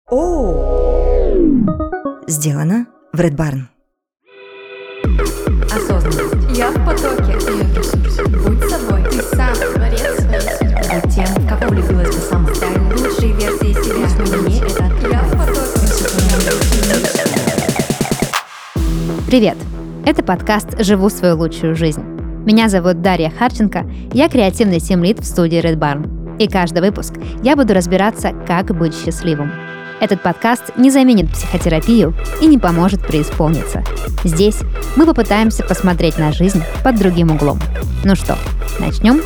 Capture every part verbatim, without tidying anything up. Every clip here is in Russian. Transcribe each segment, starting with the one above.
О! Сделано в Red Barn. Осознанность. Я в потоке. Я в ресурсе. Будь собой. Ты сам творец своей судьбы. Будь тем, в кого влюбилась бы сама. Дай лучшие версии себя. Мне это открывает. Я в потоке. Привет! Это подкаст «Живу свою лучшую жизнь». Меня зовут Дарья Харченко, я креативный тимлид в студии Red Barn. И каждый выпуск я буду разбираться, как быть счастливым. Этот подкаст не заменит психотерапию и не поможет преисполниться. Здесь мы попытаемся посмотреть на жизнь под другим углом. Ну что, начнем?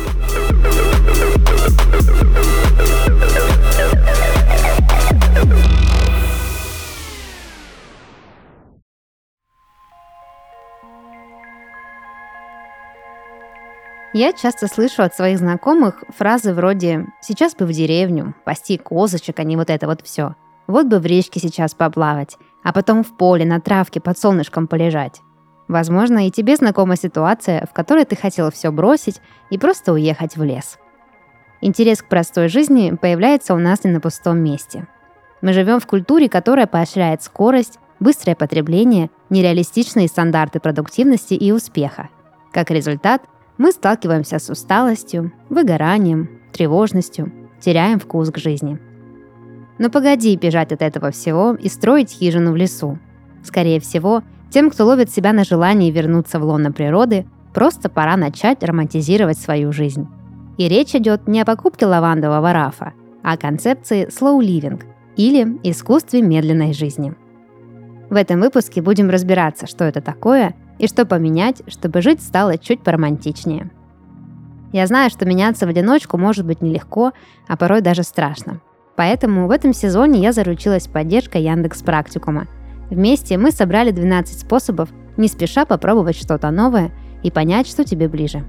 Я часто слышу от своих знакомых фразы вроде «сейчас бы в деревню, пасти козочек, а не вот это вот все. Вот бы в речке сейчас поплавать, а потом в поле на травке под солнышком полежать». Возможно, и тебе знакома ситуация, в которой ты хотел все бросить и просто уехать в лес. Интерес к простой жизни появляется у нас не на пустом месте. Мы живем в культуре, которая поощряет скорость, быстрое потребление, нереалистичные стандарты продуктивности и успеха. Как результат, мы сталкиваемся с усталостью, выгоранием, тревожностью, теряем вкус к жизни. Но погоди бежать от этого всего и строить хижину в лесу. Скорее всего, тем, кто ловит себя на желании вернуться в лоно природы, просто пора начать романтизировать свою жизнь. И речь идет не о покупке лавандового рафа, а о концепции slow living или искусстве медленной жизни. В этом выпуске будем разбираться, что это такое и что поменять, чтобы жить стало чуть поромантичнее. Я знаю, что меняться в одиночку может быть нелегко, а порой даже страшно. Поэтому в этом сезоне я заручилась поддержкой Яндекс.Практикума. Вместе мы собрали двенадцать способов не спеша попробовать что-то новое и понять, что тебе ближе.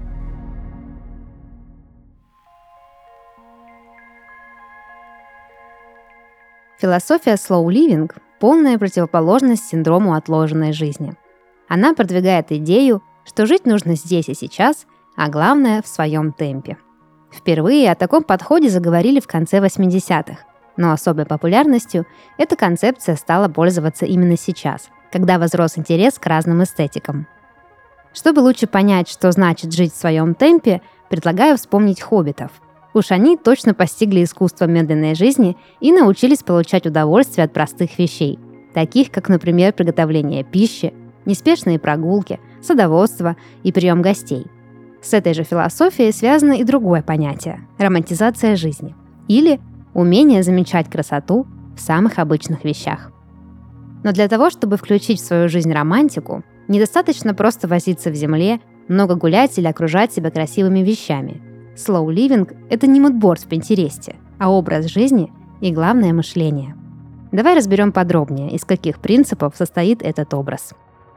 Философия slow living – полная противоположность синдрому отложенной жизни. Она продвигает идею, что жить нужно здесь и сейчас, а главное – в своем темпе. Впервые о таком подходе заговорили в конце восьмидесятых, но особой популярностью эта концепция стала пользоваться именно сейчас, когда возрос интерес к разным эстетикам. Чтобы лучше понять, что значит жить в своем темпе, предлагаю вспомнить хоббитов. Уж они точно постигли искусство медленной жизни и научились получать удовольствие от простых вещей, таких как, например, приготовление пищи, неспешные прогулки, садоводство и прием гостей. С этой же философией связано и другое понятие – романтизация жизни, или умение замечать красоту в самых обычных вещах. Но для того, чтобы включить в свою жизнь романтику, недостаточно просто возиться в земле, много гулять или окружать себя красивыми вещами. Slow living – это не мудборд в Пинтересте, а образ жизни и, главное, мышление. Давай разберем подробнее, из каких принципов состоит этот образ.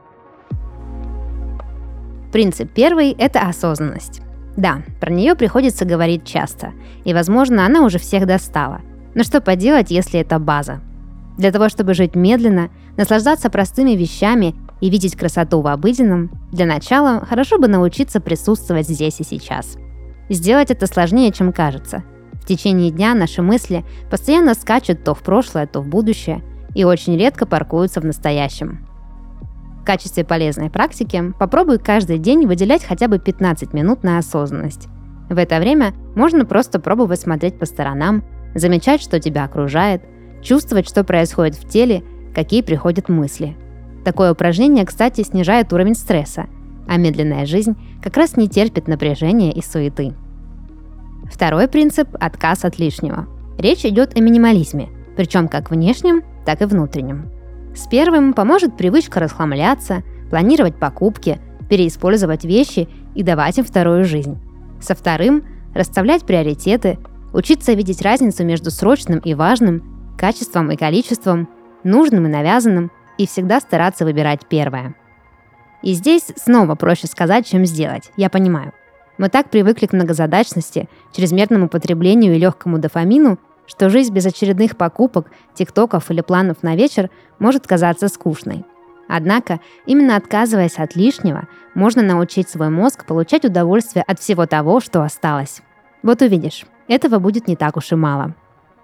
Принцип первый – это осознанность. Да, про нее приходится говорить часто, и, возможно, она уже всех достала. Но что поделать, если это база? Для того, чтобы жить медленно, наслаждаться простыми вещами и видеть красоту в обыденном, для начала хорошо бы научиться присутствовать здесь и сейчас. Сделать это сложнее, чем кажется. В течение дня наши мысли постоянно скачут то в прошлое, то в будущее, и очень редко паркуются в настоящем. В качестве полезной практики попробуй каждый день выделять хотя бы пятнадцать минут на осознанность. В это время можно просто пробовать смотреть по сторонам, замечать, что тебя окружает, чувствовать, что происходит в теле, какие приходят мысли. Такое упражнение, кстати, снижает уровень стресса, а медленная жизнь как раз не терпит напряжения и суеты. Второй принцип – отказ от лишнего. Речь идет о минимализме, причем как внешнем, так и внутреннем. С первым поможет привычка расхламляться, планировать покупки, переиспользовать вещи и давать им вторую жизнь. Со вторым – расставлять приоритеты, учиться видеть разницу между срочным и важным, качеством и количеством, нужным и навязанным, и всегда стараться выбирать первое. И здесь снова проще сказать, чем сделать, я понимаю. Мы так привыкли к многозадачности, чрезмерному потреблению и легкому дофамину, что жизнь без очередных покупок, тиктоков или планов на вечер может казаться скучной. Однако, именно отказываясь от лишнего, можно научить свой мозг получать удовольствие от всего того, что осталось. Вот увидишь, этого будет не так уж и мало.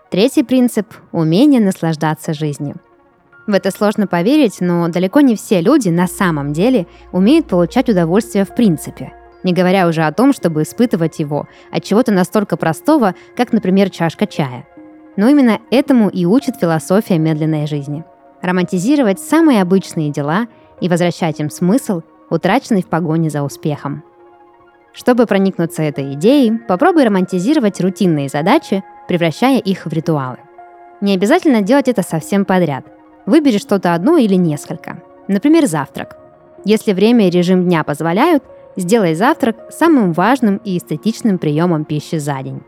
Третий принцип – умение наслаждаться жизнью. В это сложно поверить, но далеко не все люди на самом деле умеют получать удовольствие в принципе, не говоря уже о том, чтобы испытывать его от чего-то настолько простого, как, например, чашка чая. Но именно этому и учит философия медленной жизни. Романтизировать самые обычные дела и возвращать им смысл, утраченный в погоне за успехом. Чтобы проникнуться этой идеей, попробуй романтизировать рутинные задачи, превращая их в ритуалы. Не обязательно делать это совсем подряд. Выбери что-то одно или несколько. Например, завтрак. Если время и режим дня позволяют, сделай завтрак самым важным и эстетичным приемом пищи за день.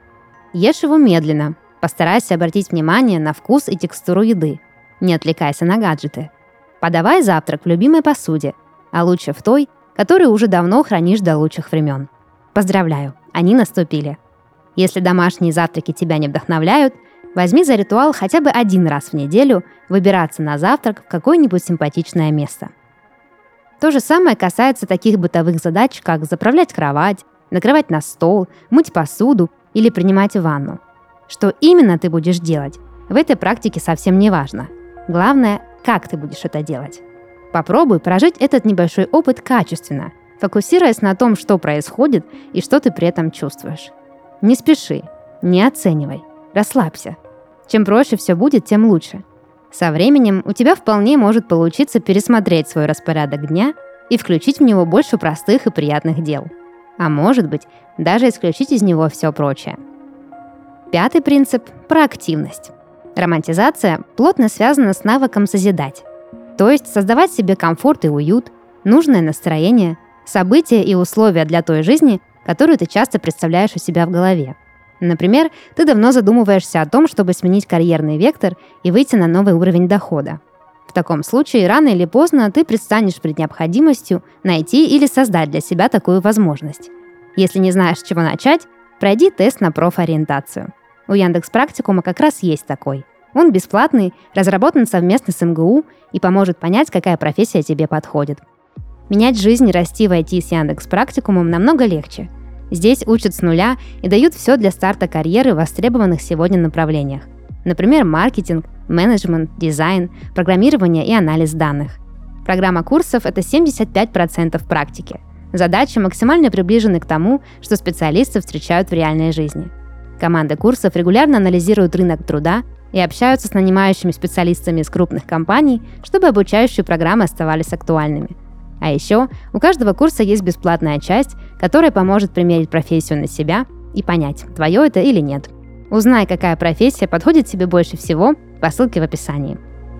Ешь его медленно. Постарайся обратить внимание на вкус и текстуру еды. Не отвлекайся на гаджеты. Подавай завтрак в любимой посуде, а лучше в той, которую уже давно хранишь до лучших времен. Поздравляю, они наступили. Если домашние завтраки тебя не вдохновляют, возьми за ритуал хотя бы один раз в неделю выбираться на завтрак в какое-нибудь симпатичное место. То же самое касается таких бытовых задач, как заправлять кровать, накрывать на стол, мыть посуду или принимать ванну. Что именно ты будешь делать, в этой практике совсем не важно. Главное, как ты будешь это делать. Попробуй прожить этот небольшой опыт качественно, фокусируясь на том, что происходит и что ты при этом чувствуешь. Не спеши, не оценивай, расслабься. Чем проще все будет, тем лучше. Со временем у тебя вполне может получиться пересмотреть свой распорядок дня и включить в него больше простых и приятных дел. А может быть, даже исключить из него все прочее. Пятый принцип – проактивность. Романтизация плотно связана с навыком созидать. То есть создавать себе комфорт и уют, нужное настроение, события и условия для той жизни, которую ты часто представляешь у себя в голове. Например, ты давно задумываешься о том, чтобы сменить карьерный вектор и выйти на новый уровень дохода. В таком случае, рано или поздно ты предстанешь перед необходимостью найти или создать для себя такую возможность. Если не знаешь, с чего начать, пройди тест на профориентацию. У Яндекс.Практикума как раз есть такой. Он бесплатный, разработан совместно с эм гэ у и поможет понять, какая профессия тебе подходит. Менять жизнь и расти в ай ти с Яндекс.Практикумом намного легче. Здесь учат с нуля и дают все для старта карьеры в востребованных сегодня направлениях. Например, маркетинг, менеджмент, дизайн, программирование и анализ данных. Программа курсов – это семьдесят пять процентов практики. Задачи максимально приближены к тому, что специалисты встречают в реальной жизни. Команды курсов регулярно анализируют рынок труда и общаются с нанимающими специалистами из крупных компаний, чтобы обучающие программы оставались актуальными. А еще у каждого курса есть бесплатная часть, которая поможет примерить профессию на себя и понять, твое это или нет. Узнай, какая профессия подходит тебе больше всего по ссылке в описании.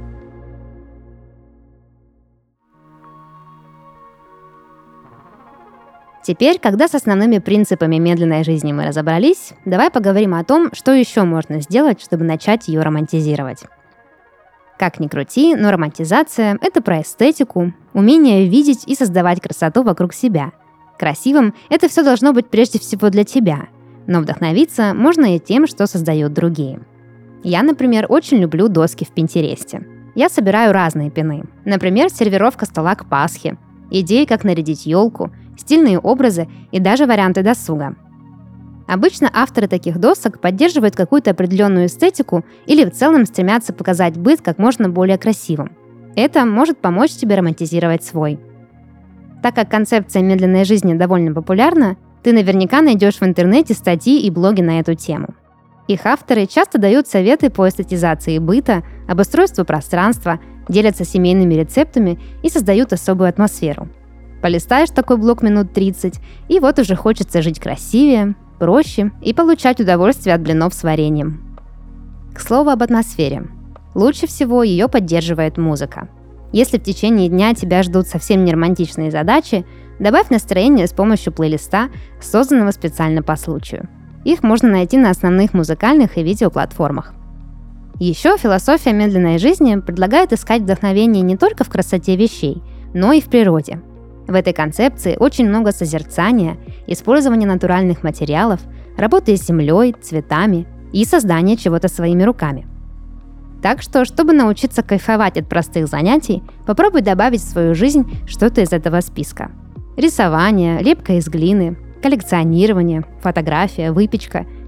Теперь, когда с основными принципами медленной жизни мы разобрались, давай поговорим о том, что еще можно сделать, чтобы начать ее романтизировать. Как ни крути, но романтизация – это про эстетику, умение видеть и создавать красоту вокруг себя. Красивым это все должно быть прежде всего для тебя, но вдохновиться можно и тем, что создают другие. Я, например, очень люблю доски в Пинтересте. Я собираю разные пины. Например, сервировка стола к Пасхе, идеи, как нарядить елку, стильные образы и даже варианты досуга. Обычно авторы таких досок поддерживают какую-то определенную эстетику или в целом стремятся показать быт как можно более красивым. Это может помочь тебе романтизировать свой. Так как концепция медленной жизни довольно популярна, ты наверняка найдешь в интернете статьи и блоги на эту тему. Их авторы часто дают советы по эстетизации быта, обустройству пространства, делятся семейными рецептами и создают особую атмосферу. Полистаешь такой блог минут тридцать, и вот уже хочется жить красивее, проще и получать удовольствие от блинов с вареньем. К слову об атмосфере. Лучше всего ее поддерживает музыка. Если в течение дня тебя ждут совсем не романтичные задачи, добавь настроение с помощью плейлиста, созданного специально по случаю. Их можно найти на основных музыкальных и видеоплатформах. Еще философия медленной жизни предлагает искать вдохновение не только в красоте вещей, но и в природе. В этой концепции очень много созерцания, использования натуральных материалов, работы с землей, цветами и создания чего-то своими руками. Так что, чтобы научиться кайфовать от простых занятий, попробуй добавить в свою жизнь что-то из этого списка. Рисование, лепка из глины, коллекционирование, фотография, выпечка,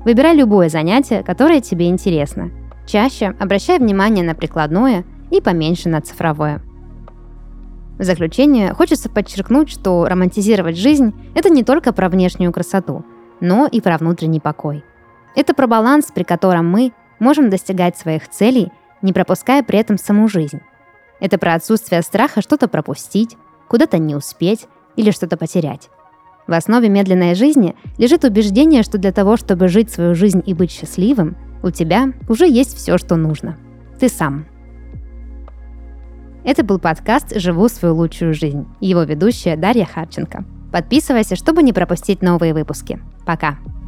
Выбирай любое занятие, которое тебе интересно. Чаще обращай внимание на прикладное и поменьше на цифровое. В заключение хочется подчеркнуть, что романтизировать жизнь – это не только про внешнюю красоту, но и про внутренний покой. Это про баланс, при котором мы можем достигать своих целей, не пропуская при этом саму жизнь. Это про отсутствие страха что-то пропустить, куда-то не успеть или что-то потерять. В основе медленной жизни лежит убеждение, что для того, чтобы жить свою жизнь и быть счастливым, у тебя уже есть все, что нужно. Ты сам. Это был подкаст «Живу свою лучшую жизнь». Его ведущая Дарья Харченко. Подписывайся, чтобы не пропустить новые выпуски. Пока!